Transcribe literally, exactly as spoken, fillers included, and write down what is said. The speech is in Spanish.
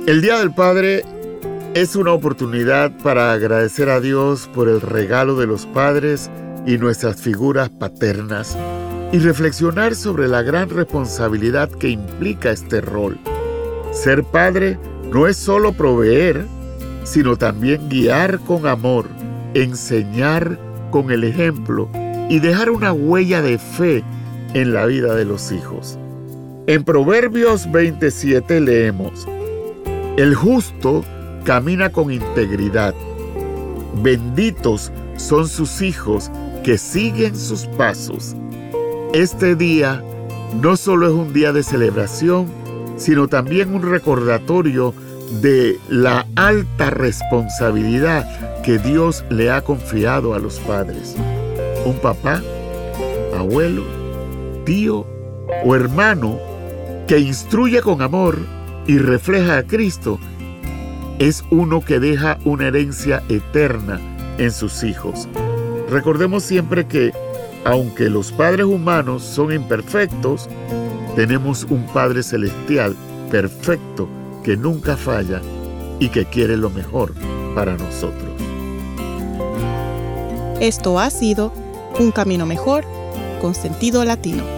El Día del Padre es una oportunidad para agradecer a Dios por el regalo de los padres y nuestras figuras paternas y reflexionar sobre la gran responsabilidad que implica este rol. Ser padre no es solo proveer, sino también guiar con amor, enseñar con el ejemplo y dejar una huella de fe en la vida de los hijos. En Proverbios veintisiete leemos: el justo camina con integridad. Benditos son sus hijos que siguen sus pasos. Este día no solo es un día de celebración, sino también un recordatorio de la alta responsabilidad que Dios le ha confiado a los padres. Un papá, abuelo, tío o hermano que instruye con amor y refleja a Cristo es uno que deja una herencia eterna en sus hijos. Recordemos siempre que, aunque los padres humanos son imperfectos, tenemos un Padre Celestial perfecto que nunca falla y que quiere lo mejor para nosotros. Esto ha sido Un Camino Mejor con Sentido Latino.